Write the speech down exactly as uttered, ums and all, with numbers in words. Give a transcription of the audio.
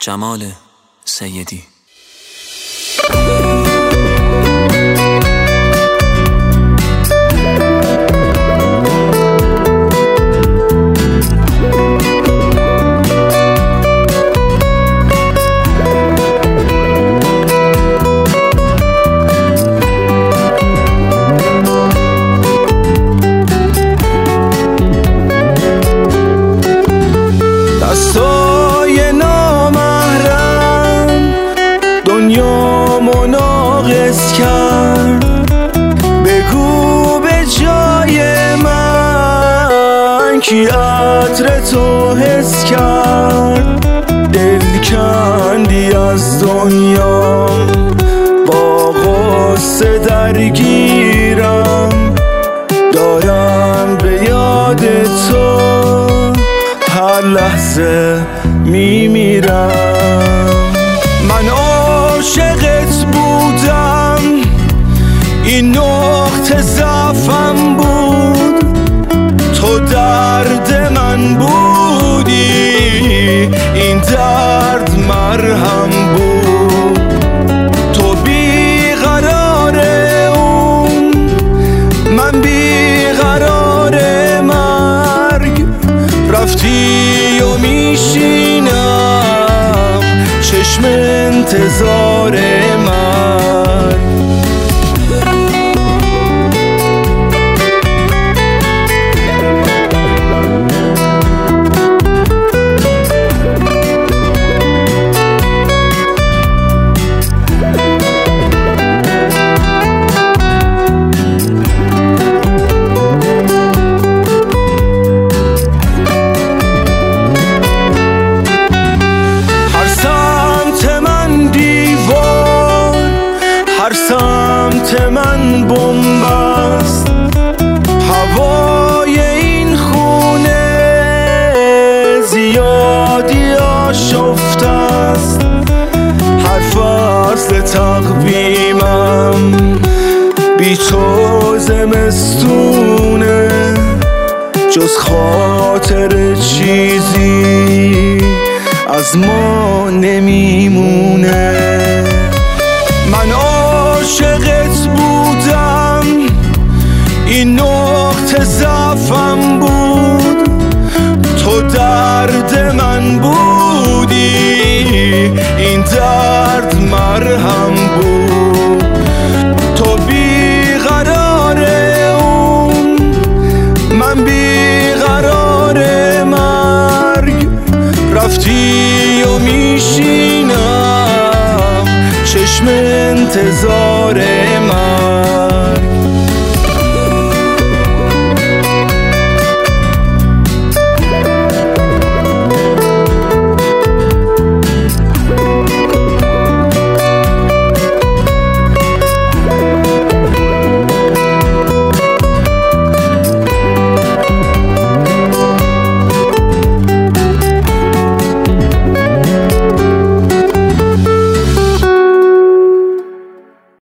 جمال سیدی. دستای نامحرم دنیا مناقض کرد، بگو به جای من کی عطر تو حس کرد. دل کندی از دنیا با غصه درگیرم، دارم به یاد تو هر لحظه میمیرم. من عاشقت بودم، این نقطه ضعفم بود، تو درد من بودی، این درد مرهم بود. تو بیقرار اون، من بیقرار مرگ، رفتی و میشینم چشم انتظار من. هر سمت من بمب است، هوای این خونه زیادی آشفته است. هر فصل تقویمم بی تو زمستونه، جز خاطر چیزی از ما نمیمونه. من عاشقت بودم، این نقطه ضعفم بود، تو درد من بودی، این درد مرهم بود. تو بیقرار اون، من بیقرار مرگ، رفتی و میشینم چشم انتظار